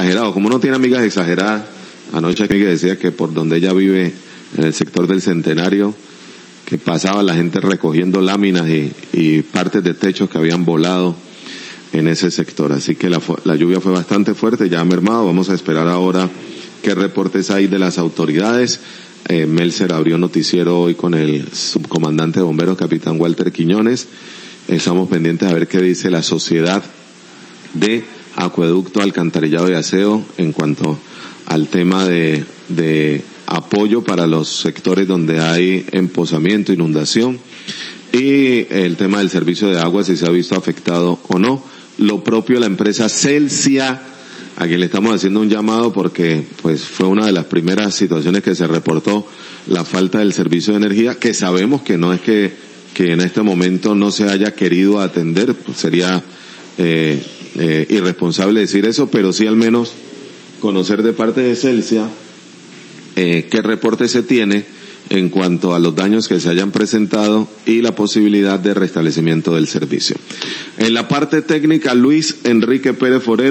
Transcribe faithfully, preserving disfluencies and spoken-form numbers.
exagerado, como uno tiene amigas exageradas. Anoche aquí decía que por donde ella vive, en el sector del Centenario, que pasaba la gente recogiendo láminas y, y partes de techos que habían volado en ese sector. Así que la, la lluvia fue bastante fuerte, ya ha mermado. Vamos a esperar ahora qué reportes hay de las autoridades. Eh, Melser abrió noticiero hoy con el subcomandante de bomberos, capitán Walter Quiñones. Estamos pendientes a ver qué dice la sociedad de acueducto, alcantarillado y aseo en cuanto al tema de, de apoyo para los sectores donde hay empozamiento, inundación, y el tema del servicio de agua, si se ha visto afectado o no. Lo propio la empresa Celsia, a quien le estamos haciendo un llamado porque pues fue una de las primeras situaciones que se reportó la falta del servicio de energía, que sabemos que no es que, que en este momento no se haya querido atender, pues sería eh, eh, irresponsable decir eso, pero sí al menos conocer de parte de Celsia eh, qué reporte se tiene en cuanto a los daños que se hayan presentado y la posibilidad de restablecimiento del servicio. En la parte técnica, Luis Enrique Pérez Forero.